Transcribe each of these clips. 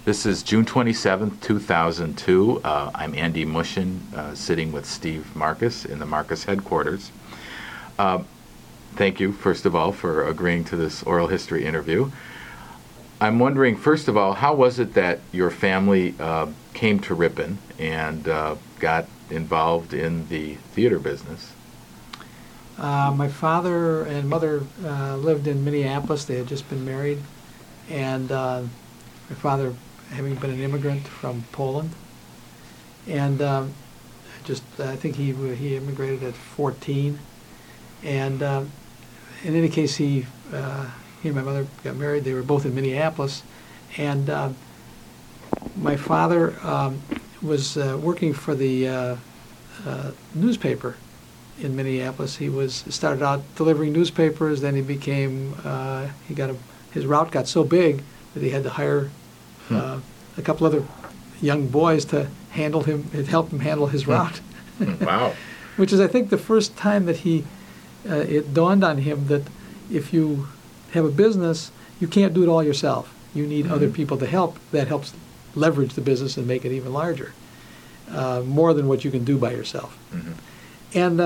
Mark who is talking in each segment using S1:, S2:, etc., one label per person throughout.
S1: This is June 27th, 2002. I'm Andy Mushin, sitting with Steve Marcus in the Marcus headquarters. Thank you, first of all, for agreeing to this oral history interview. I'm wondering, first of all, how was it that your family came to Ripon and got involved in the theater business?
S2: My father and mother lived in Minneapolis. They had just been married, and my father, having been an immigrant from Poland, and I think he immigrated at 14, and in any case, he and my mother got married. They were both in Minneapolis, and my father was working for the newspaper in Minneapolis. He started out delivering newspapers. Then he became his route got so big that he had to hire a couple other young boys to help him handle his route.
S1: Wow!
S2: Which is, I think, the first time that it dawned on him that if you have a business, you can't do it all yourself. You need other people to help. That helps leverage the business and make it even larger, more than what you can do by yourself. And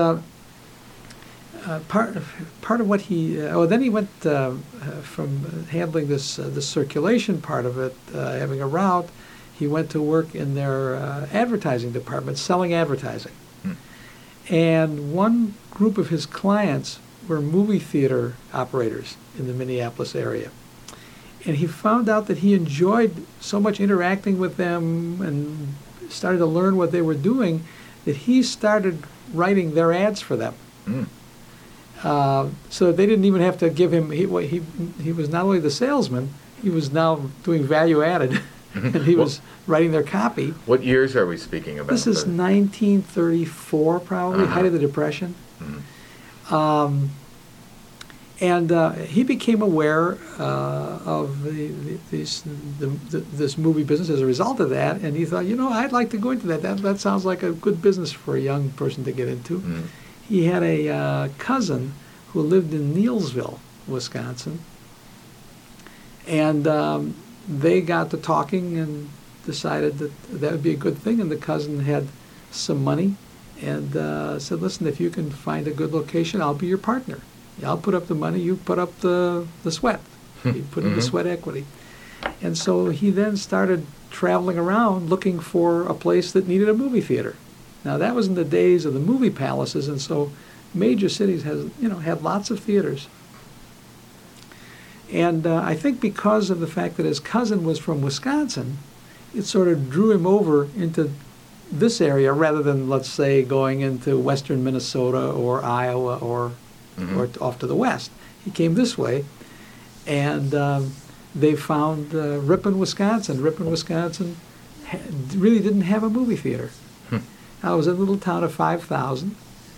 S2: part of what then he went from handling this circulation part of it, having a route. He went to work in their advertising department, selling advertising. And one group of his clients were movie theater operators in the Minneapolis area. And he found out that he enjoyed so much interacting with them and started to learn what they were doing that he started writing their ads for them. So that they didn't even have to give him, he was not only the salesman, he was now doing value added. And he was writing their copy.
S1: What years are we speaking about?
S2: This is 1934, probably, height of the Depression. And he became aware of this movie business as a result of that, and he thought, I'd like to go into that. That sounds like a good business for a young person to get into. He had a cousin who lived in Neillsville, Wisconsin, and they got to talking and decided that would be a good thing, and the cousin had some money and said, listen, if you can find a good location, I'll be your partner. I'll put up the money, you put up the sweat. You put in the sweat equity. And so he then started traveling around looking for a place that needed a movie theater. Now that was in the days of the movie palaces, and so major cities had lots of theaters. And I think because of the fact that his cousin was from Wisconsin, it sort of drew him over into this area rather than, let's say, going into western Minnesota or Iowa or off to the west. He came this way, and they found Ripon, Wisconsin. Ripon, Wisconsin really didn't have a movie theater. I was in a little town of 5,000.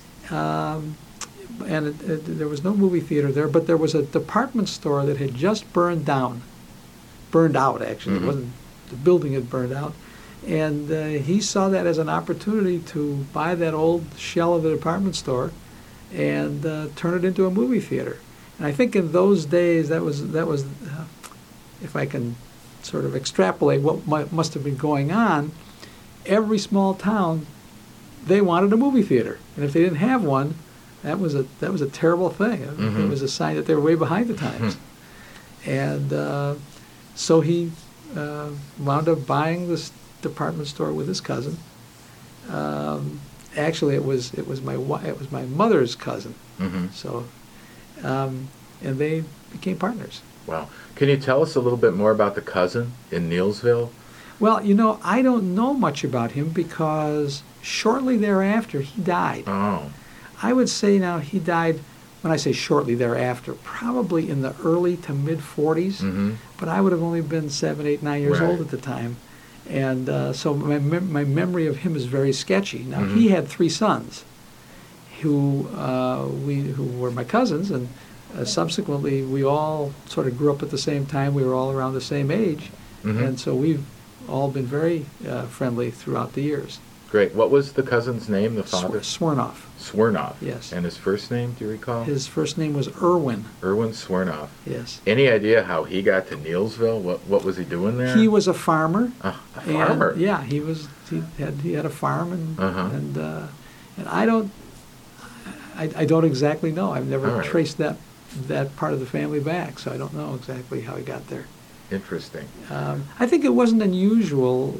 S2: And there was no movie theater there, but there was a department store that had just burned out, actually. It wasn't, the building had burned out. And he saw that as an opportunity to buy that old shell of the department store and turn it into a movie theater. And I think in those days, that was if I can sort of extrapolate what must have been going on, every small town, they wanted a movie theater. And if they didn't have one, that was a terrible thing. It was a sign that they were way behind the times. And so he wound up buying this department store with his cousin. Actually, it was my mother's cousin. So, and they became partners.
S1: Wow! Can you tell us a little bit more about the cousin in Neillsville?
S2: Well, I don't know much about him because shortly thereafter he died.
S1: Oh.
S2: I would say now he died, when I say shortly thereafter, probably in the early to mid-40s, but I would have only been 7, 8, 9 years old at the time. And so my memory of him is very sketchy. Now, he had 3 sons who were my cousins, and subsequently we all sort of grew up at the same time. We were all around the same age, and so we've all been very friendly throughout the years.
S1: Great. What was the cousin's name, the father?
S2: Swernoff.
S1: Swernoff.
S2: Yes.
S1: And his first name, do you recall?
S2: His first name was Irwin.
S1: Erwin Swernoff.
S2: Yes.
S1: Any idea how he got to Neilsville? What was he doing there?
S2: He was a farmer.
S1: A farmer?
S2: And, yeah, he had a farm, and
S1: Uh-huh.
S2: and I don't exactly know. I've never
S1: All right.
S2: traced that part of the family back, so I don't know exactly how he got there.
S1: Interesting.
S2: I think it wasn't unusual.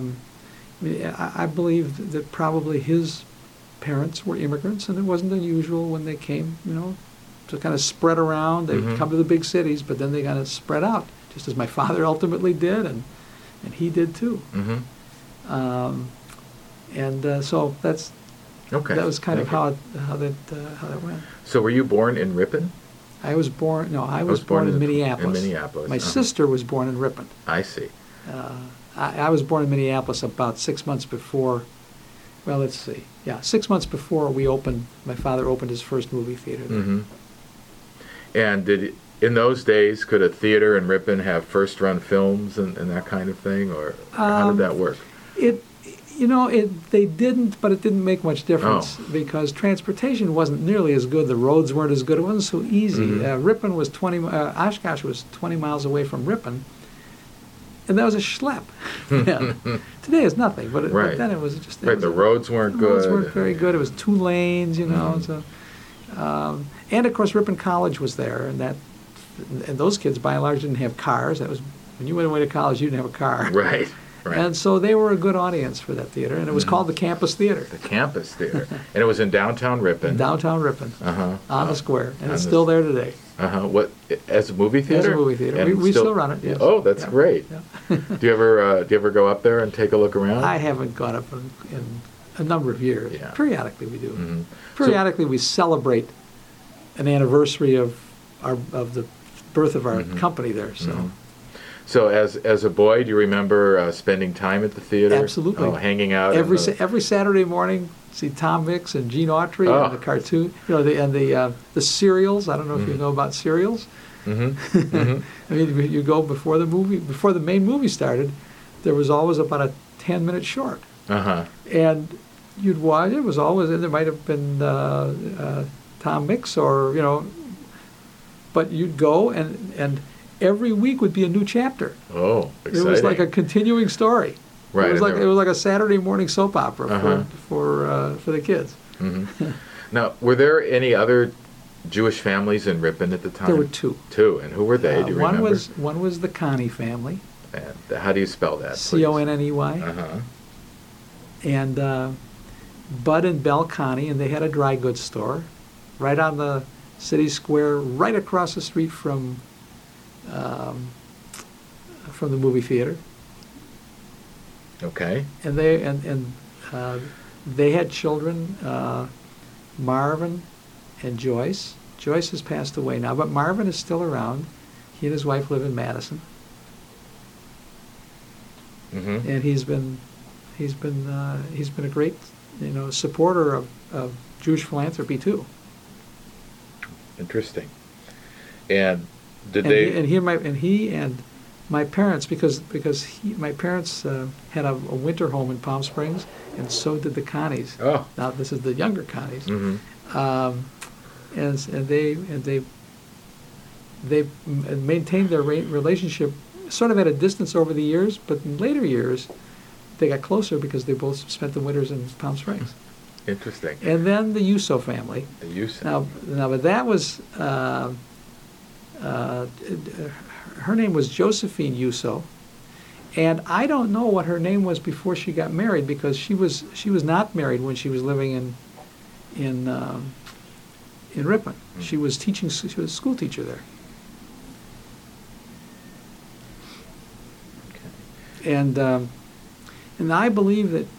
S2: I believe that probably his parents were immigrants, and it wasn't unusual when they came, to kind of spread around. They would come to the big cities, but then they kind of spread out, just as my father ultimately did, and he did too.
S1: Mm-hmm.
S2: So that's
S1: Okay.
S2: that was kind of
S1: Thank
S2: how that went.
S1: So were you born in Ripon?
S2: I was born in Minneapolis.
S1: In Minneapolis.
S2: My sister was born in Ripon.
S1: I see.
S2: I was born in Minneapolis about 6 months before. Well, let's see. Yeah, 6 months before my father opened his first movie theater there.
S1: Mm-hmm. And in those days, could a theater in Ripon have first-run films and that kind of thing, or how did that work?
S2: They didn't, but it didn't make much difference because transportation wasn't nearly as good. The roads weren't as good. It wasn't so easy.
S1: Mm-hmm.
S2: Ripon was Oshkosh was 20 miles away from Ripon, and that was a schlep. Yeah. Today it's nothing, but then it was just
S1: right. The roads weren't good.
S2: The roads weren't very good. It was 2 lanes,
S1: Mm-hmm.
S2: So, and of course Ripon College was there, and those kids by and large didn't have cars. That was when you went away to college, you didn't have a car.
S1: Right. Right.
S2: And so they were a good audience for that theater, and it was called the Campus Theater.
S1: The Campus Theater. And it was in downtown Ripon.
S2: Downtown Ripon, on the square, and it's
S1: the-
S2: still there today.
S1: What, as a movie theater?
S2: As a movie theater.
S1: And
S2: We still run it, yes.
S1: Oh, that's
S2: Yeah.
S1: great.
S2: Yeah.
S1: Do you ever go up there and take a look around?
S2: I haven't gone up in a number of years.
S1: Yeah.
S2: Periodically we do.
S1: Mhm.
S2: Periodically we celebrate an anniversary of the birth of our company there. So.
S1: Mhm. So as a boy, do you remember spending time at the theater?
S2: Absolutely.
S1: Oh, hanging out?
S2: Every Saturday morning, see Tom Mix and Gene Autry
S1: Oh.
S2: and the cartoon, the serials. I don't know if you know about serials.
S1: Mm-hmm. Mm-hmm.
S2: I mean, you go before the main movie started, there was always about a 10-minute short,
S1: Uh-huh.
S2: and you'd watch. It was always, and there might have been Tom Mix but you'd go and every week would be a new chapter.
S1: Oh, exciting.
S2: It was like a continuing story.
S1: Right.
S2: It was like a Saturday morning soap opera
S1: Uh-huh.
S2: for the kids.
S1: Mm-hmm. Now, were there any other Jewish families in Ripon at the time?
S2: There were 2.
S1: 2, and who were they? Do you
S2: one
S1: remember?
S2: was the Connie family,
S1: And how do you spell that? please?
S2: Conney,
S1: Uh-huh.
S2: and Bud and Belle Connie, and they had a dry goods store right on the city square, right across the street from the movie theater.
S1: Okay.
S2: And they had children, Marvin and Joyce. Joyce has passed away now, but Marvin is still around. He and his wife live in Madison,
S1: Mm-hmm.
S2: and he's been a great supporter of Jewish philanthropy too.
S1: Interesting. And did
S2: And
S1: they?
S2: he and my parents, because my parents had a winter home in Palm Springs, and so did the Connies.
S1: Oh.
S2: Now this is the younger Connies,
S1: Mm-hmm.
S2: and they maintained their relationship sort of at a distance over the years, but in later years they got closer because they both spent the winters in Palm Springs.
S1: Interesting.
S2: And then the Yusso family.
S1: The use.
S2: Now, but that was her name was Josephine Yusso, and I don't know what her name was before she got married because she was not married when she was living in Ripon.
S1: Mm.
S2: She was a school teacher there,
S1: Okay.
S2: and I believe that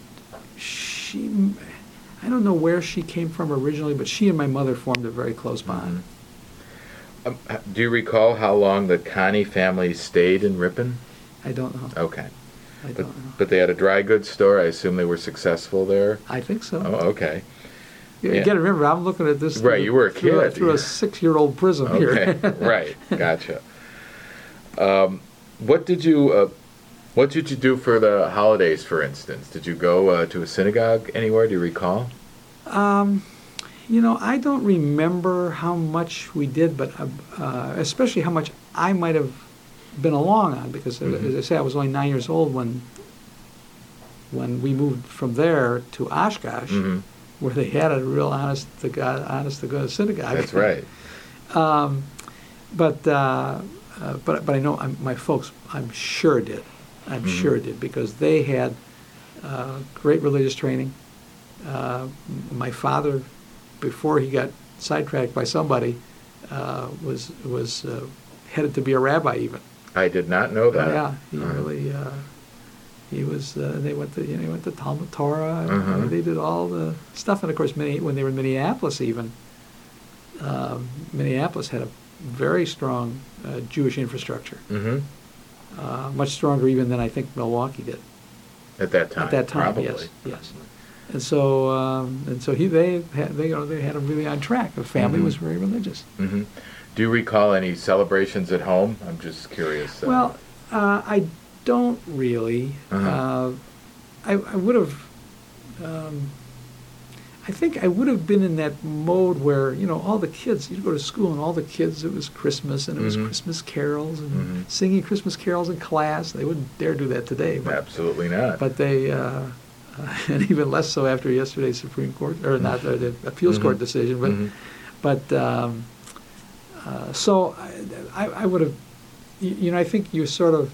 S2: I don't know where she came from originally, but she and my mother formed a very close bond.
S1: Mm-hmm. Do you recall how long the Connie family stayed in Ripon?
S2: I don't know.
S1: Okay.
S2: I
S1: But,
S2: don't know.
S1: but they had a dry goods store. I assume they were successful there.
S2: I think so.
S1: Oh, okay.
S2: You
S1: Yeah.
S2: got to remember, I'm looking at this.
S1: Right, you were a kid.
S2: through a 6-year-old prism here.
S1: Okay, right, gotcha. What What did you do for the holidays, for instance? Did you go to a synagogue anywhere? Do you recall?
S2: I don't remember how much we did, but especially how much I might have been along on, because as I say, I was only 9 years old when we moved from there to Oshkosh, where they had a real honest to God synagogue.
S1: That's right.
S2: But I know my folks, I'm sure did. I'm sure did, because they had great religious training. My father, before he got sidetracked by somebody, was headed to be a rabbi even.
S1: I did not know that.
S2: Yeah, he really. He was. They went to he went to Talmud Torah. And they did all the stuff, and of course, when they were in Minneapolis, even Minneapolis had a very strong Jewish infrastructure. Much stronger even than I think Milwaukee did.
S1: At that time.
S2: At that time,
S1: probably.
S2: yes. And so they had him really on track. The family was very religious.
S1: Do you recall any celebrations at home? I'm just curious.
S2: Well, I don't really. I would have. I think I would have been in that mode where all the kids. You'd go to school and all the kids. It was Christmas and it was Christmas carols and singing Christmas carols in class. They wouldn't dare do that today. But,
S1: absolutely not.
S2: But they. And even less so after yesterday's Supreme Court, or not the appeals court decision, but so I would have, I think you sort of,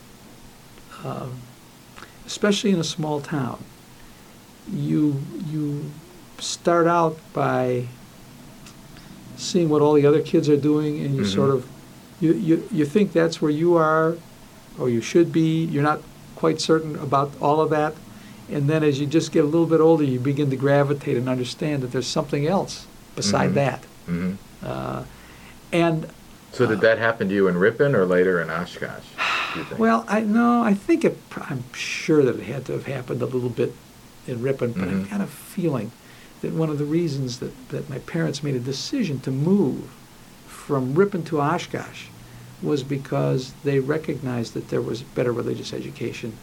S2: especially in a small town, you start out by seeing what all the other kids are doing, and you sort of, you think that's where you are, or you should be. You're not quite certain about all of that. And then as you just get a little bit older, you begin to gravitate and understand that there's something else beside that. And
S1: so did that happen to you in Ripon or later in Oshkosh, do you think?
S2: Well, I think I'm sure that it had to have happened a little bit in Ripon, but I've got a feeling that one of the reasons that my parents made a decision to move from Ripon to Oshkosh was because they recognized that there was better religious education.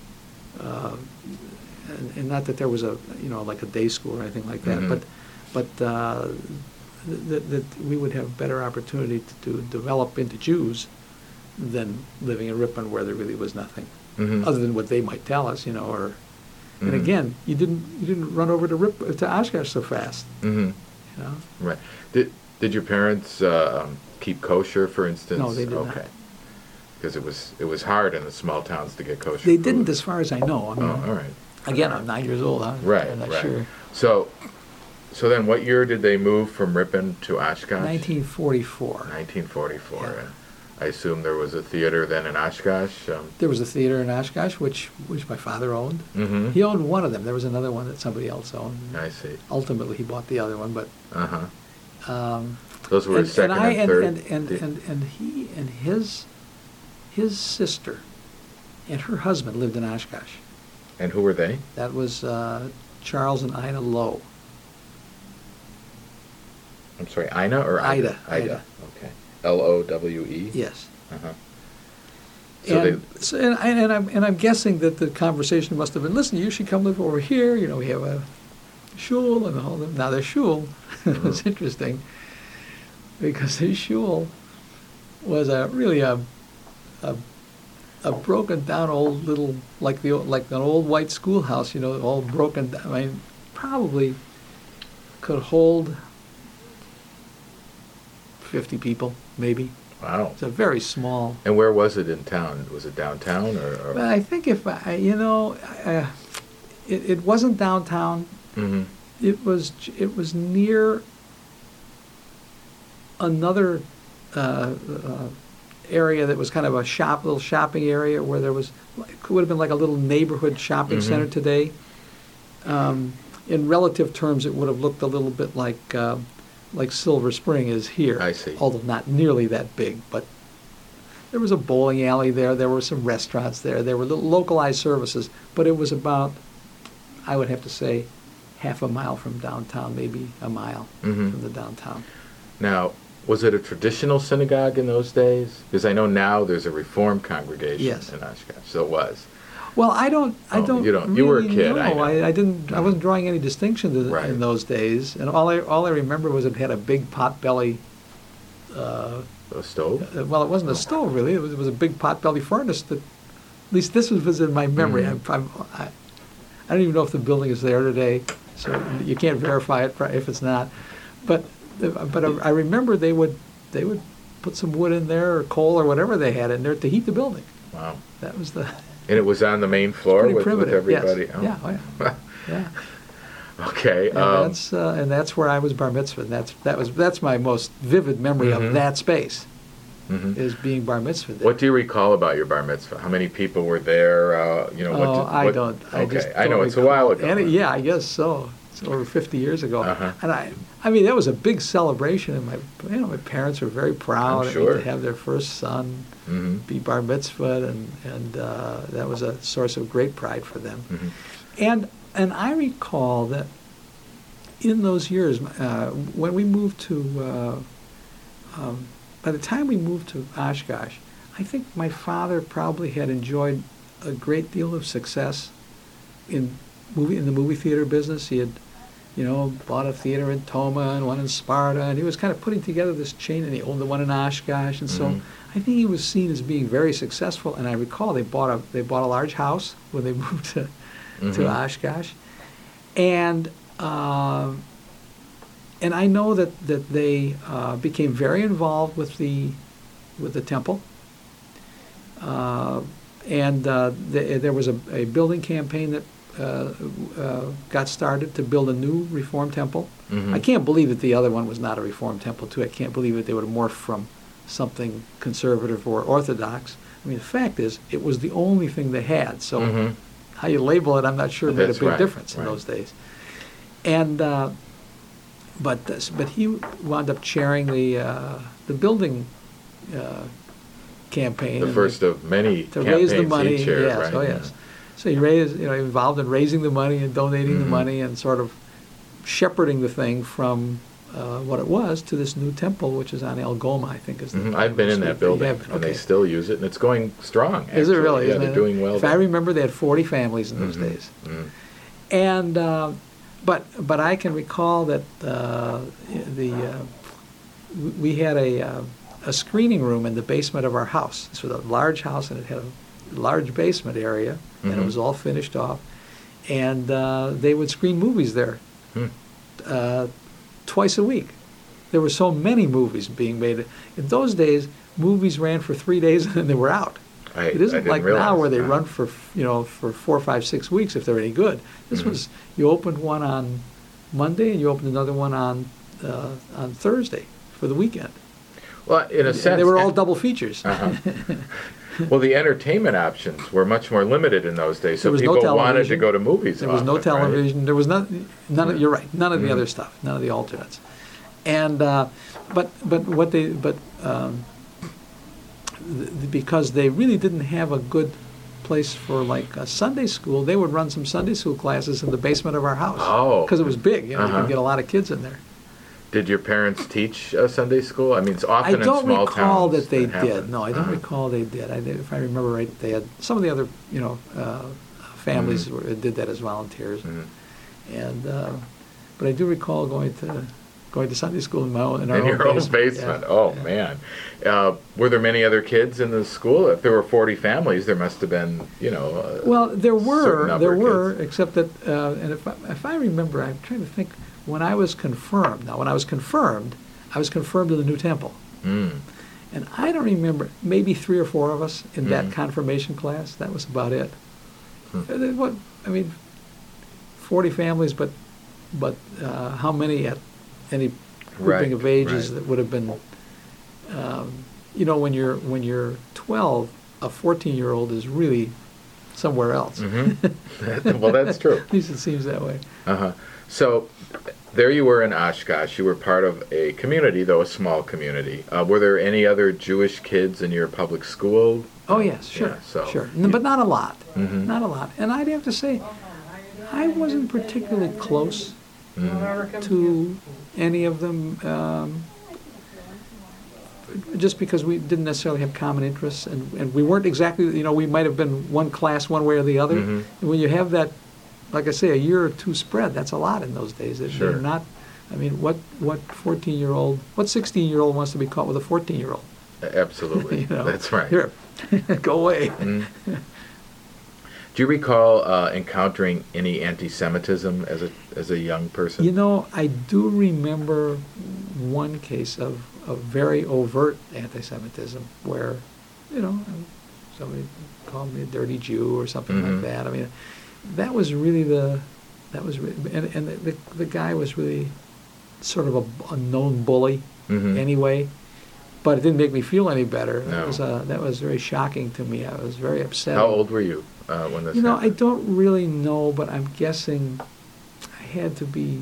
S2: And not that there was like a day school or anything like that, but that we would have better opportunity to develop into Jews than living in Ripon, where there really was nothing other than what they might tell us, or. And again, you didn't run over to Oshkosh so fast.
S1: Right. Did your parents keep kosher, for instance?
S2: No, they did not.
S1: Because it was hard in the small towns to get kosher.
S2: They
S1: food.
S2: didn't, as far as I know. I mean,
S1: all right.
S2: Again, I'm 9 years old. I'm not sure.
S1: So then what year did they move from Ripon to Oshkosh?
S2: 1944.
S1: 1944.
S2: Yeah.
S1: I assume there was a theater then in Oshkosh?
S2: There was a theater in Oshkosh, which my father owned. He owned one of them. There was another one that somebody else owned.
S1: I see.
S2: Ultimately, he bought the other one, but...
S1: Those were his second and third?
S2: And he and his sister and her husband lived in Oshkosh.
S1: And who were they?
S2: That was Charles and Ina Lowe.
S1: I'm sorry, Ina or Ida?
S2: Ida.
S1: Okay. Lowe?
S2: Yes.
S1: So
S2: I'm guessing that the conversation must have been, listen, you should come live over here. We have a shul and all that. Now, the shul was interesting because his shul was really a broken down old little, like an old white schoolhouse, all broken down. I mean, probably could hold 50 people, maybe.
S1: Wow.
S2: It's a very small.
S1: And where was it in town? Was it downtown or?
S2: Well, I think it wasn't downtown. It was near another area that was kind of a little shopping area where there was, it would have been like a little neighborhood shopping center today. In relative terms, it would have looked a little bit like Silver Spring is here.
S1: I see.
S2: Although not nearly that big, but there was a bowling alley there. There were some restaurants there. There were little localized services, but it was about, I would have to say, half a mile from downtown, maybe a mile from the downtown.
S1: Now, was it a traditional synagogue in those days? Because I know now there's a Reformed congregation in Oshkosh, so it was.
S2: Well, I don't
S1: you don't. You were a
S2: really
S1: kid,
S2: know.
S1: I know.
S2: I didn't. I wasn't drawing any distinction
S1: Right.
S2: in those days, and all I remember was it had a big potbelly.
S1: A stove?
S2: Well, it wasn't a stove really. It was a big potbelly furnace. That, at least this was in my memory. I don't even know if the building is there today, so you can't verify it if it's not. But I remember they would put some wood in there or coal or whatever they had in there to heat the building.
S1: Wow.
S2: That was the.
S1: And it was on the main floor
S2: Pretty
S1: with
S2: primitive.
S1: everybody?
S2: Yes.
S1: Oh.
S2: Yeah. Oh, yeah. Yeah.
S1: Okay.
S2: And that's where I was bar mitzvahed. That's my most vivid memory
S1: Mhm.
S2: of that space
S1: Mhm.
S2: is being bar mitzvahed.
S1: What do you recall about your bar mitzvah? How many people were there?
S2: I don't. I
S1: Okay,
S2: just
S1: I know
S2: don't
S1: it's a while ago.
S2: recall. Yeah, I guess so. It's over 50 years ago.
S1: Uh-huh.
S2: And I mean, that was a big celebration, and my parents were very proud
S1: I'm sure.
S2: to have their first son
S1: Mm-hmm.
S2: be bar mitzvahed, and that was a source of great pride for them.
S1: Mm-hmm.
S2: And I recall that in those years, when we moved to, by the time we moved to Oshkosh, I think my father probably had enjoyed a great deal of success in the movie theater business. He had, bought a theater in Toma and one in Sparta, and he was kind of putting together this chain, and he owned the one in Oshkosh, and so
S1: Mhm.
S2: I think he was seen as being very successful. And I recall they bought a large house when they moved to
S1: Mhm.
S2: Oshkosh, and I know that they became very involved with the temple, and there was a building campaign that got started to build a new Reform temple.
S1: Mhm.
S2: I can't believe that the other one was not a Reform temple too. I can't believe that they would have morphed from something conservative or Orthodox. I mean, the fact is, it was the only thing they had. So
S1: Mhm.
S2: how you label it, I'm not sure, made a
S1: That's
S2: big
S1: right,
S2: difference in
S1: right.
S2: those days. And but he wound up chairing the building campaign.
S1: The
S2: and
S1: first of many
S2: to raise the
S1: campaigns
S2: money.
S1: he chaired,
S2: Yes,
S1: right?
S2: oh yes. So he involved in raising the money and donating the
S1: Mhm.
S2: money and sort of shepherding the thing from what it was to this new temple, which is on Algoma, I think is the.
S1: Mhm. I've been in that
S2: You
S1: building,
S2: have been,
S1: and they
S2: okay.
S1: still use it, and it's going strong.
S2: Is it
S1: actually.
S2: really?
S1: Yeah,
S2: Isn't
S1: they're
S2: it?
S1: doing well.
S2: If I
S1: there.
S2: remember, they had 40 families in those
S1: Mhm.
S2: days.
S1: Mhm.
S2: And but I can recall that we had a screening room in the basement of our house. This was a large house, and it had a large basement area, and it
S1: Mhm.
S2: was all finished off. And they would screen movies there
S1: Hmm.
S2: twice a week. There were so many movies being made. In those days, movies ran for 3 days and then they were out. It
S1: I
S2: isn't
S1: didn't
S2: like now
S1: realize
S2: where they
S1: that.
S2: run for 4, 5, 6 weeks if they're any good. This
S1: Mhm.
S2: was, you opened one on Monday and you opened another one on Thursday for the weekend.
S1: Well, in a
S2: And
S1: sense,
S2: they were all double features.
S1: Uh-huh. Well, the entertainment options were much more limited in those days, so
S2: There was no
S1: people wanted to
S2: television.
S1: go to movies.
S2: There was no
S1: often, right?
S2: television. There was none of, you're right, none of the
S1: Mhm.
S2: other stuff, none of the alternates. And because they really didn't have a good place for like a Sunday school, they would run some Sunday school classes in the basement of our house.
S1: Oh.
S2: Because it was big, you
S1: Uh-huh.
S2: could get a lot of kids in there.
S1: Did your parents teach Sunday school? I mean, it's often
S2: I don't
S1: in small
S2: recall
S1: towns
S2: that they
S1: happens.
S2: did. No, I don't
S1: Uh-huh.
S2: recall they did. If I remember right, they had some of the other, families
S1: Mhm.
S2: did that as volunteers.
S1: Mhm.
S2: And but I do recall going to Sunday school in our
S1: In
S2: own
S1: your own
S2: basement.
S1: basement.
S2: Yeah,
S1: Oh,
S2: yeah.
S1: man. Were there many other kids in the school? If there were 40 families, there must have been,
S2: Well, there
S1: certain number of
S2: were,
S1: kids.
S2: except that, and if I remember, I'm trying to think, when I was confirmed. Now, when I was confirmed in the new temple,
S1: Mm.
S2: and I don't remember, maybe 3 or 4 of us in that
S1: Mhm.
S2: confirmation class. That was about it.
S1: Hmm.
S2: What I mean, 40 families, but how many at any grouping
S1: Right,
S2: of ages
S1: right.
S2: that would have been, when you're 12, a 14-year-old is really somewhere else.
S1: Mhm. Well, that's true.
S2: At least it seems that way.
S1: Uh-huh. So there you were in Oshkosh. You were part of a community, though a small community. Were there any other Jewish kids in your public school?
S2: Oh yes, sure,
S1: Yeah, so
S2: sure,
S1: you-
S2: but not a lot,
S1: Mhm.
S2: not a lot. And I'd have to say, I wasn't particularly close
S1: Mhm.
S2: to any of them. just because we didn't necessarily have common interests, and we weren't exactly, we might have been one class one way or the other.
S1: Mhm.
S2: And when you have that, like I say, a year or two spread, that's a lot in those days.
S1: Sure.
S2: They're not, what 14-year-old, what 16-year-old wants to be caught with a 14-year-old?
S1: Absolutely. That's right.
S2: Here, go away.
S1: Mhm. Do you recall encountering any anti-Semitism as a young person?
S2: I do remember one case of very overt anti-Semitism where, somebody called me a dirty Jew or something like
S1: Mhm.
S2: that. I mean, that was really and the guy was really sort of a known bully
S1: Mhm.
S2: anyway, but it didn't make me feel any better.
S1: No.
S2: That was very shocking to me. I was very upset.
S1: How old were you when this
S2: I
S1: happened?
S2: don't really know, but I'm guessing I had to be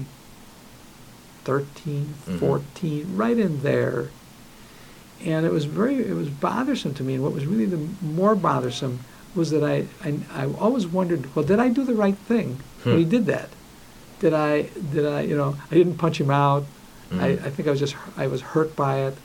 S2: 13,
S1: Mhm.
S2: 14, right in there. And it was bothersome to me. And what was really the more bothersome was that I always wondered, well, did I do the right thing when he did that? Did I, I didn't punch him out.
S1: Mhm.
S2: I think I was hurt by it.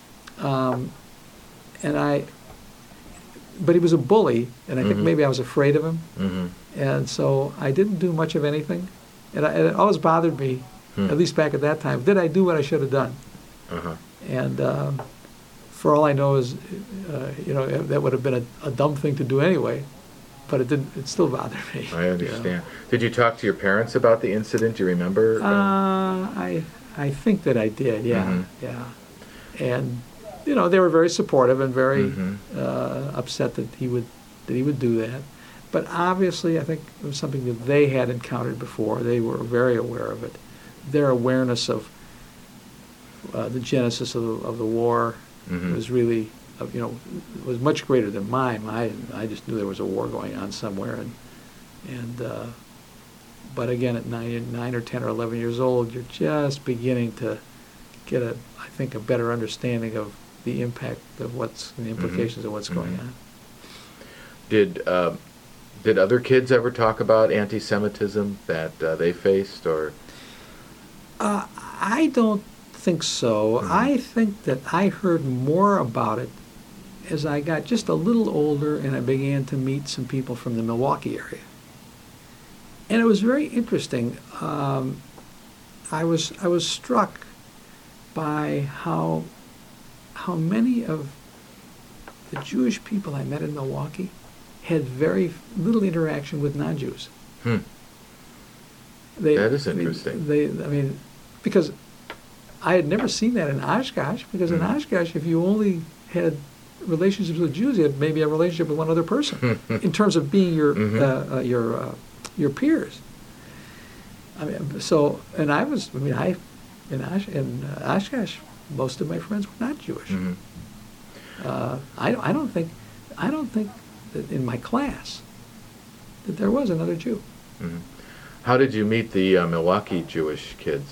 S2: But he was a bully, and I think
S1: Mhm.
S2: maybe I was afraid of him.
S1: Mhm.
S2: And so I didn't do much of anything. And it always bothered me, at least back at that time, did I do what I should have done?
S1: Uh-huh.
S2: And for all I know is, that would have been a dumb thing to do anyway, but it didn't. It still bothered me.
S1: I understand. Did you talk to your parents about the incident? Do you remember?
S2: I think that I did, yeah,
S1: Mhm.
S2: yeah. And, they were very supportive and very
S1: Mhm.
S2: upset that he would do that. But obviously, I think it was something that they had encountered before. They were very aware of it. Their awareness of the genesis of the war
S1: Mhm.
S2: was really, was much greater than mine. I just knew there was a war going on somewhere, but again, at 9 or 10 or 11 years old, you're just beginning to get a better understanding of the impact of the implications of what's going on.
S1: Did other kids ever talk about anti-Semitism that they faced, or?
S2: I don't think so.
S1: Mhm.
S2: I think that I heard more about it as I got just a little older and I began to meet some people from the Milwaukee area. And it was very interesting. I was struck by how many of the Jewish people I met in Milwaukee had very little interaction with non-Jews.
S1: That is interesting.
S2: Because I had never seen that in Oshkosh, because in
S1: Mhm.
S2: Oshkosh, if you only had relationships with Jews, you had maybe a relationship with one other person in terms of being your peers. In Oshkosh, most of my friends were not Jewish.
S1: Mhm.
S2: I don't think that in my class that there was another Jew.
S1: Mhm. How did you meet the Milwaukee Jewish kids?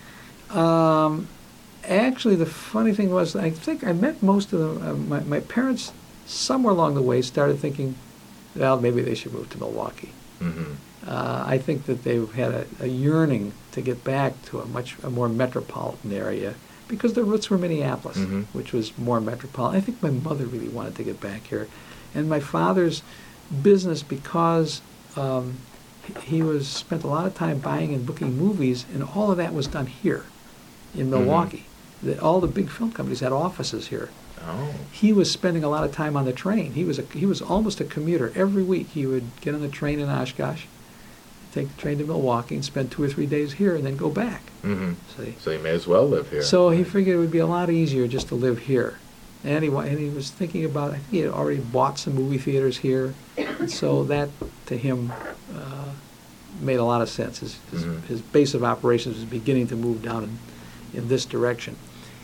S2: Actually, the funny thing was, I think I met most of them. My parents, somewhere along the way, started thinking, well, maybe they should move to Milwaukee.
S1: Mm-hmm.
S2: I think that they've had a yearning to get back to a more metropolitan area, because their roots were Minneapolis,
S1: Mhm.
S2: which was more metropolitan. I think my mother really wanted to get back here. And my father's business, because he spent a lot of time buying and booking movies, and all of that was done here in Milwaukee. All the big film companies had offices here.
S1: Oh.
S2: He was spending a lot of time on the train. He was almost a commuter. Every week he would get on the train in Oshkosh, take the train to Milwaukee, and spend 2 or 3 days here, and then go back.
S1: Mm-hmm.
S2: See?
S1: So you may as well live here.
S2: So he figured it would be a lot easier just to live here. And he was thinking about, I think he had already bought some movie theaters here. And so that, to him, made a lot of sense. His base of operations was beginning to move down in this direction.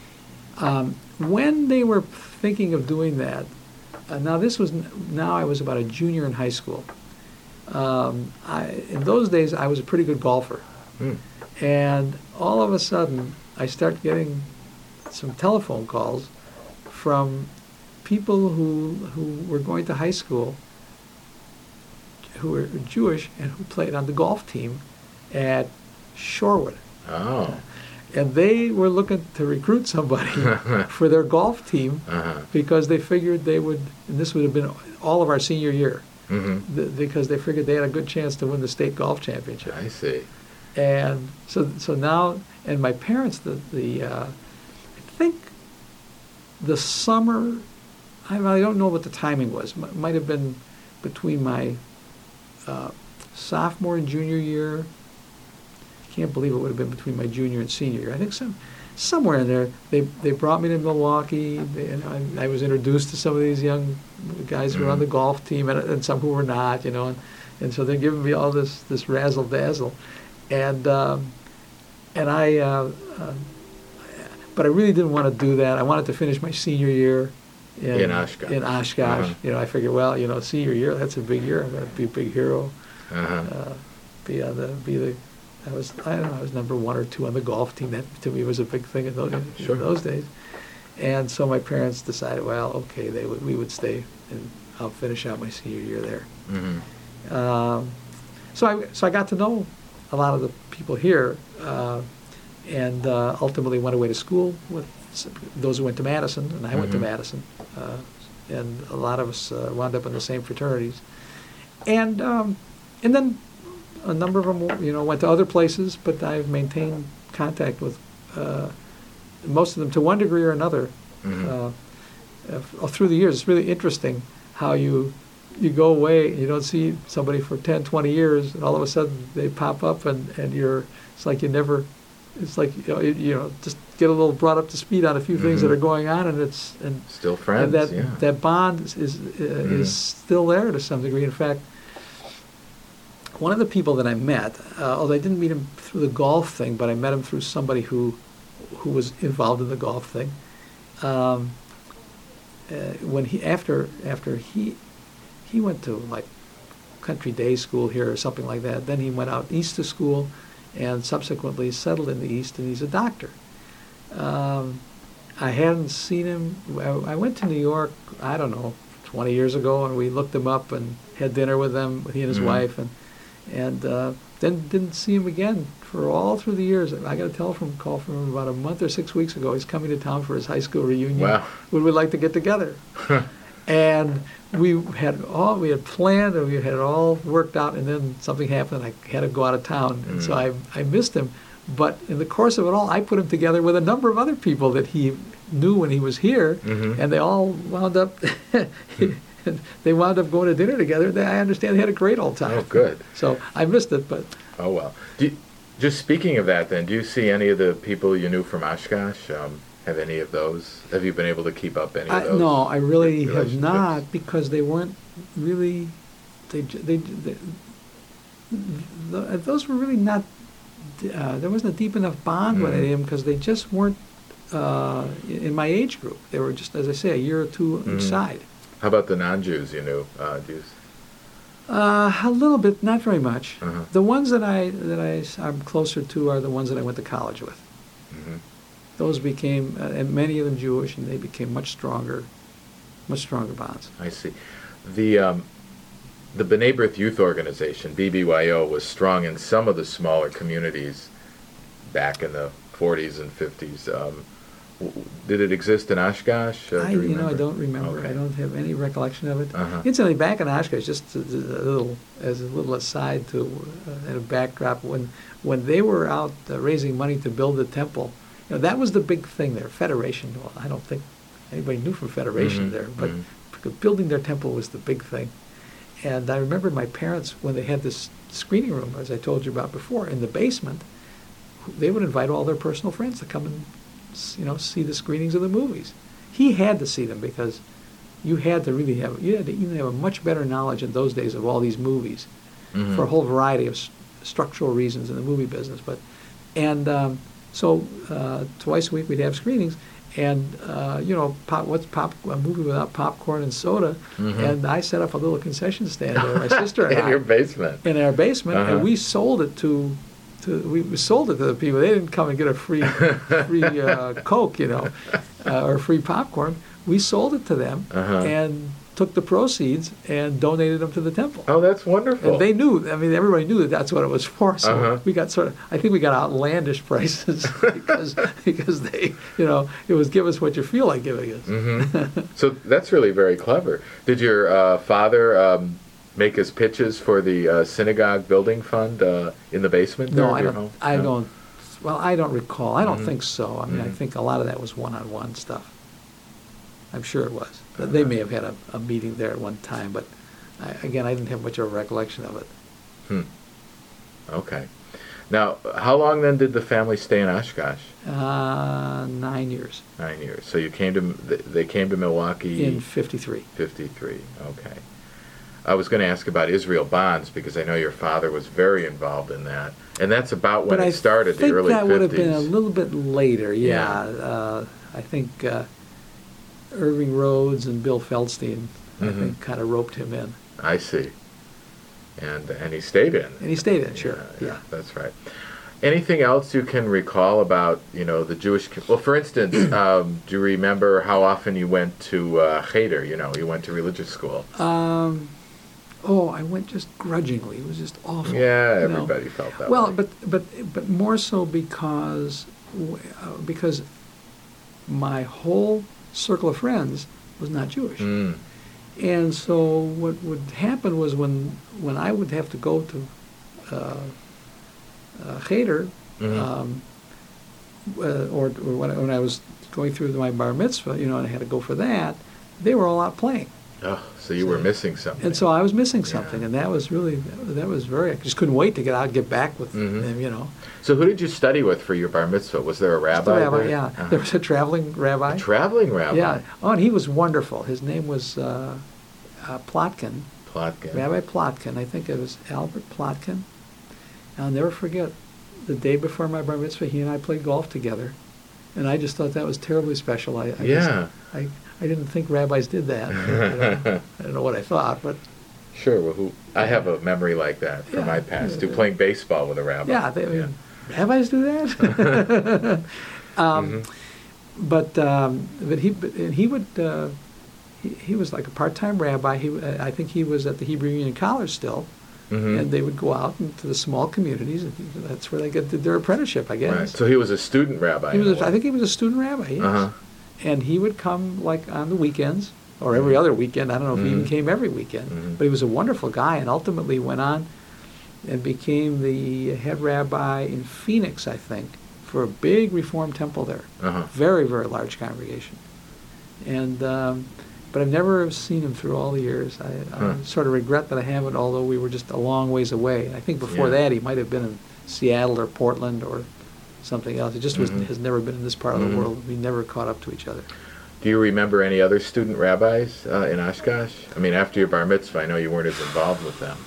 S2: When they were thinking of doing that, now I was about a junior in high school. In those days, I was a pretty good golfer.
S1: Mm.
S2: And all of a sudden, I start getting some telephone calls from people who were going to high school, who were Jewish and who played on the golf team at Shorewood.
S1: Oh.
S2: and they were looking to recruit somebody for their golf team because they figured they would, and this would have been all of our senior year, because they figured they had a good chance to win the state golf championship.
S1: I see.
S2: And so now, and my parents, I think the summer, I don't know what the timing was. Might have been between my sophomore and junior year. I can't believe it would have been between my junior and senior year. I think somewhere in there, they brought me to Milwaukee, and I was introduced to some of these young guys who were on the golf team, and some who were not, and so they're giving me all this razzle dazzle, and I, but I really didn't want to do that. I wanted to finish my senior year
S1: in Oshkosh.
S2: I figured, well, senior year, that's a big year. I'm going to be a big hero. I was number 1 or 2 on the golf team. That to me was a big thing in those days. And so my parents decided, well, okay, we would stay, and I'll finish out my senior year there. So I got to know a lot of the people here, and ultimately went away to school with those who went to Madison, and I went to Madison, and a lot of us wound up in the same fraternities, and then a number of them, went to other places, but I've maintained contact with most of them to one degree or another through the years. It's really interesting how you go away and you don't see somebody for 10, 20 years, and all of a sudden they pop up, and it's like you never. It's like just get a little brought up to speed on a few things that are going on, and
S1: still friends.
S2: And that bond is still there to some degree. In fact, one of the people that I met, although I didn't meet him through the golf thing, but I met him through somebody who was involved in the golf thing. When after he went to like country day school here or something like that, then he went out east to school, and subsequently settled in the East, and he's a doctor. I hadn't seen him. I went to New York, I don't know, 20 years ago, and we looked him up and had dinner with him, he and his wife, and then didn't see him again for all through the years. I got a call from him about a month or 6 weeks ago. He's coming to town for his high school reunion.
S1: Wow.
S2: Would we like to get together? And we had planned, and we had it all worked out, and then something happened. I had to go out of town, and so I missed him. But in the course of it all, I put him together with a number of other people that he knew when he was here, and they all wound up. They wound up going to dinner together. I understand they had a great old time.
S1: Oh, good.
S2: So I missed it, but.
S1: Oh well. Just speaking of that, then, do you see any of the people you knew from Oshkosh? Have any of those? Have you been able to keep up any of those?
S2: No, I really have not, because they weren't really. Those were really not. There wasn't a deep enough bond with them, because they just weren't in my age group. They were just, as I say, a year or two each side.
S1: How about the non-Jews you knew? Jews?
S2: A little bit, not very much. The ones that I'm closer to are the ones that I went to college with. Those became, and many of them Jewish, and they became much stronger bonds.
S1: I see. The B'nai B'rith Youth Organization, BBYO, was strong in some of the smaller communities back in the 40s and 50s. Did it exist in Oshkosh?
S2: I don't remember.
S1: Okay.
S2: I don't have any recollection of it. Incidentally, back in Oshkosh, just a little aside to and a backdrop, when they were out raising money to build the temple, that was the big thing there. Federation. Well, I don't think anybody knew from Federation there, but building their temple was the big thing. And I remember my parents, when they had this screening room, as I told you about before, in the basement, they would invite all their personal friends to come and see the screenings of the movies. He had to see them, because you had to even have a much better knowledge in those days of all these movies for a whole variety of structural reasons in the movie business. So twice a week we'd have screenings, and what's a movie without popcorn and soda? And I set up a little concession stand there, my sister and
S1: in your basement.
S2: In our basement, and we sold it to the people. They didn't come and get a free Coke, or free popcorn. We sold it to them and took the proceeds and donated them to the temple.
S1: Oh, that's wonderful.
S2: And they knew, I mean, everybody knew that that's what it was for. So
S1: Uh-huh.
S2: we got I think we got outlandish prices because they, it was give us what you feel like giving us.
S1: Hmm. So that's really very clever. Did your father make his pitches for the synagogue building fund in the basement there
S2: No,
S1: of
S2: I
S1: your
S2: don't.
S1: home?
S2: I
S1: No?
S2: don't. Well, I don't recall. I don't
S1: Mhm.
S2: think so. I mean, I
S1: Mhm.
S2: think a lot of that was one-on-one stuff. I'm sure it was. But they may have had a meeting there at one time, but again, I didn't have much of a recollection of it.
S1: Hmm. Okay. Now, how long then did the family stay in Oshkosh?
S2: 9 years
S1: 9 years. So they came to Milwaukee
S2: in '53.
S1: 53. Okay. I was going to ask about Israel Bonds because I know your father was very involved in that, and that's about when
S2: But
S1: it started, the early 50s.
S2: I think that would have been a little bit later.
S1: Yeah.
S2: Yeah, I think Irving Rhodes and Bill Feldstein, I
S1: Mhm.
S2: think, kind of roped him in,
S1: I see. And he stayed in.
S2: and he stayed in. Sure. Yeah.
S1: That's right. Anything else you can recall about the Jewish? Well, for instance, do you remember how often you went to Cheder? You went to religious school.
S2: I went just grudgingly. It was just awful.
S1: Yeah,
S2: you know.
S1: everybody felt that
S2: Well,
S1: way.
S2: but more so because my whole circle of friends was not Jewish,
S1: Mm.
S2: and so what would happen was when I would have to go to Cheder,
S1: Mhm.
S2: or when I was going through my bar mitzvah, and I had to go for that, they were all out playing.
S1: Oh, so you were missing something.
S2: And so I was missing
S1: Yeah.
S2: something, and that was very, I just couldn't wait to get out and get back with
S1: Mhm.
S2: them,
S1: So who did you study with for your bar mitzvah? Was there a
S2: Just
S1: rabbi?
S2: a rabbi,
S1: there?
S2: yeah.
S1: Uh-huh.
S2: There was a traveling rabbi.
S1: A traveling rabbi.
S2: Yeah. Oh, and he was wonderful. His name was Plotkin,
S1: Plotkin.
S2: Rabbi Plotkin. I think it was Albert Plotkin. I'll never forget, the day before my bar mitzvah, he and I played golf together. And I just thought that was terribly special.
S1: Yeah.
S2: I didn't think rabbis did that. I don't know what I thought, but
S1: Sure. Well, I have a memory like that from
S2: Yeah.
S1: my past, too, playing baseball with a rabbi.
S2: yeah, rabbis do that?
S1: Mhm.
S2: But he would he was like a part-time rabbi. I think he was at the Hebrew Union College still,
S1: Mhm.
S2: and they would go out into the small communities, and that's where they did their apprenticeship, I guess.
S1: Right. So he was a student rabbi. in a way.
S2: I think he was a student rabbi. Yes.
S1: Uh-huh.
S2: And he would come like on the weekends or every other weekend. I don't know if he even
S1: Mhm.
S2: came every weekend,
S1: Mhm.
S2: but he was a wonderful guy, and ultimately went on and became the head rabbi in Phoenix, I think, for a big Reform temple there.
S1: Uh-huh.
S2: Very, very large congregation. And but I've never seen him through all the years. I
S1: Huh.
S2: sort of regret that I haven't, although we were just a long ways away. I think before
S1: Yeah.
S2: that he might have been in Seattle or Portland or something else. It just
S1: Mhm.
S2: has never been in this part of
S1: Mhm.
S2: the world. We never caught up to each other.
S1: Do you remember any other student rabbis in Oshkosh? I mean, after your bar mitzvah, I know you weren't as involved with them.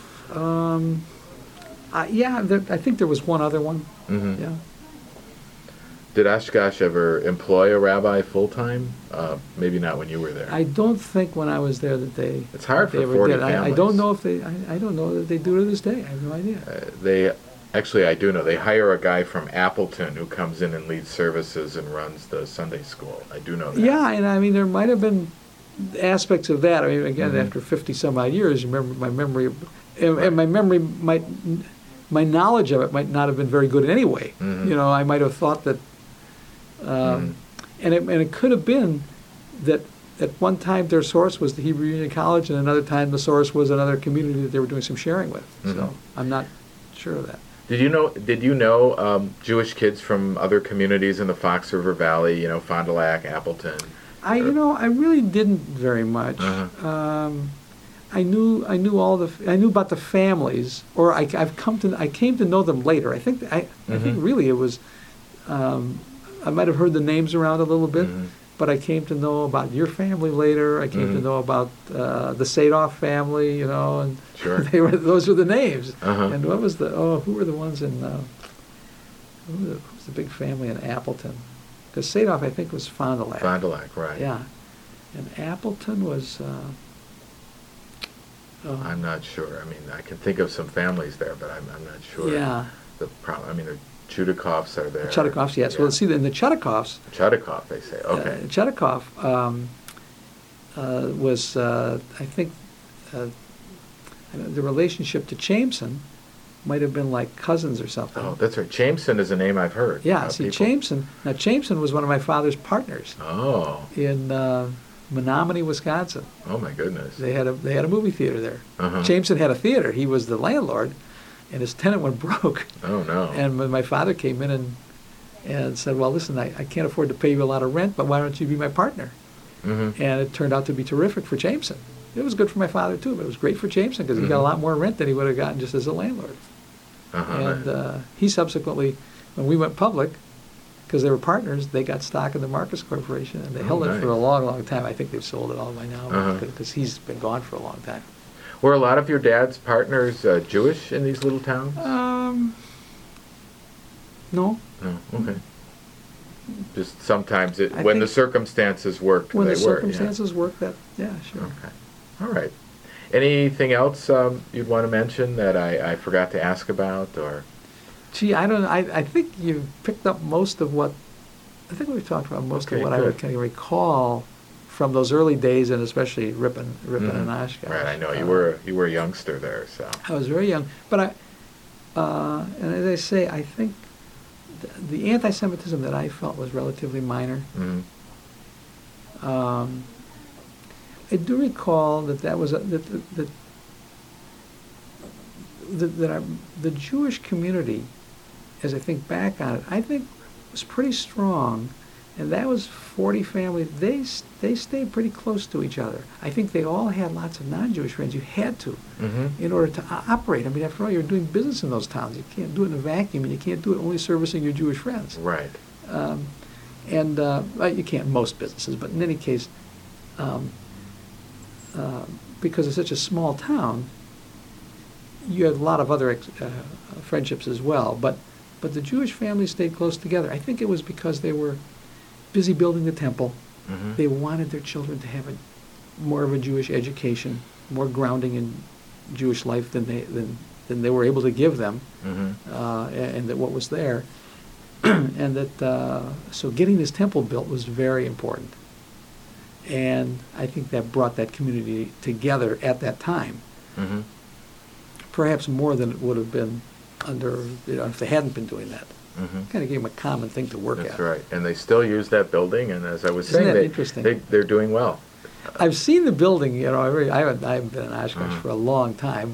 S2: I think there was one other one.
S1: Mhm.
S2: Yeah.
S1: Did Oshkosh ever employ a rabbi full-time? Maybe not when you were there.
S2: I don't think when I was there that they.
S1: It's hard
S2: they
S1: for
S2: ever
S1: 40
S2: did. I
S1: families.
S2: don't know if they. I don't know that they do to this day. I have no idea.
S1: Actually, I do know. They hire a guy from Appleton who comes in and leads services and runs the Sunday school. I do know that.
S2: Yeah, and I mean there might have been aspects of that. I mean, again,
S1: Mhm.
S2: after 50 some odd years, remember my memory, and my memory my knowledge of it might not have been very good in any way.
S1: Mhm.
S2: I might have thought that, and it could have been that at one time their source was the Hebrew Union College, and another time the source was another community that they were doing some sharing with.
S1: Mhm.
S2: So I'm not sure of that.
S1: Did you know Jewish kids from other communities in the Fox River Valley? Fond du Lac, Appleton.
S2: I really didn't very much.
S1: Uh-huh.
S2: I knew about the families, or I came to know them later. I think
S1: Mhm.
S2: really it was. I might have heard the names around a little bit,
S1: Mhm.
S2: but I came to know about your family later. I came to
S1: Mhm.
S2: know about the Sadoff family, and
S1: Sure.
S2: those were the names.
S1: Uh-huh.
S2: And what was who were the ones in who's the big family in Appleton? Because Sadoff, I think, was Fond du Lac.
S1: Fond du Lac, right.
S2: Yeah, and Appleton was.
S1: I'm not sure. I mean, I can think of some families there, but I'm not sure.
S2: Yeah,
S1: The Chudakovs are there.
S2: the Chudakovs. Yes.
S1: Yeah.
S2: Well, see, in the Chudakovs,
S1: Chudakov, they say. Okay.
S2: Chudakov, was, I think, the relationship to Jameson might have been like cousins or something.
S1: Oh, that's right. Jameson is a name I've heard.
S2: Yeah, see, Jameson was one of my father's partners.
S1: Oh.
S2: In Menominee, Wisconsin.
S1: Oh my goodness.
S2: They had a movie theater there.
S1: Uh-huh.
S2: Jameson had a theater. He was the landlord, and his tenant went broke.
S1: Oh no.
S2: And when my father came in and said, "Well, listen, I can't afford to pay you a lot of rent, but why don't you be my partner?"
S1: Mm-hmm.
S2: And it turned out to be terrific for Jameson. It was good for my father too, but it was great for Jameson because he got a lot more rent than he would have gotten just as a landlord. And he subsequently, when we went public, because they were partners, they got stock in the Marcus Corporation, and they held it for a long, long time. I think they've sold it all by now because he's been gone for a long time.
S1: Were a lot of your dad's partners Jewish in these little towns?
S2: No.
S1: No. Okay. Just sometimes when
S2: think
S1: the circumstances worked,
S2: when
S1: they
S2: the
S1: were.
S2: circumstances worked, that sure.
S1: Okay. All right. Anything else you'd want to mention that I forgot to ask about, or?
S2: Gee, I don't know. I think you picked up most of what, I think we've talked about most of what I would kind of recall from those early days, and especially Ripon and Oshkosh.
S1: Right, I know you were a youngster there, so.
S2: I was very young, but and as I say, I think the anti-Semitism that I felt was relatively minor.
S1: Mm-hmm.
S2: I do recall that was the Jewish community, as I think back on it, I think was pretty strong, and that was 40 families. They stayed pretty close to each other. I think they all had lots of non-Jewish friends. You had to, in order to operate. I mean, after all, you're doing business in those towns. You can't do it in a vacuum, and you can't do it only servicing your Jewish friends.
S1: Right.
S2: Well, you can't in most businesses, but in any case, because it's such a small town, you have a lot of other friendships as well. But the Jewish families stayed close together. I think it was because they were busy building the temple.
S1: Mm-hmm.
S2: They wanted their children to have more of a Jewish education, more grounding in Jewish life than they were able to give them, and that what was there, and that so getting this temple built was very important. And I think that brought that community together at that time, perhaps more than it would have been if they hadn't been doing that. Kind of gave them a common thing to work at.
S1: That's right. And they still use that building, and as I was
S2: Isn't
S1: saying,
S2: that interesting?
S1: they're doing well.
S2: I've seen the building. I haven't been in Oshkosh for a long time,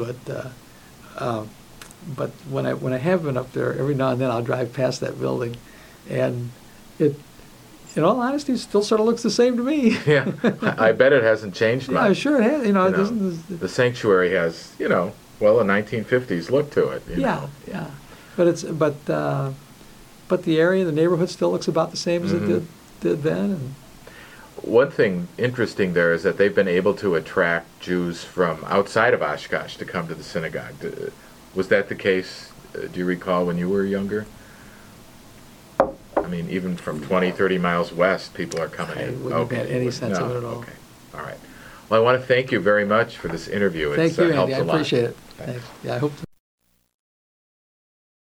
S2: but when I have been up there, every now and then I'll drive past that building, and it, in all honesty, still sort of looks the same to me.
S1: Yeah, I bet it hasn't changed much.
S2: Yeah, I'm sure it has. It doesn't.
S1: The sanctuary has, a 1950s look to it.
S2: Yeah. But the area, the neighborhood still looks about the same as it did then. And
S1: one thing interesting there is that they've been able to attract Jews from outside of Oshkosh to come to the synagogue. Was that the case, do you recall, when you were younger? I mean, even from 20, 30 miles west, people are coming in.
S2: I wouldn't have had any sense of it at all.
S1: Okay, all right. Well, I want to thank you very much for this interview.
S2: Thank you, Andy.
S1: helped
S2: I
S1: a lot.
S2: appreciate it.
S1: Thanks.
S2: Yeah, I hope to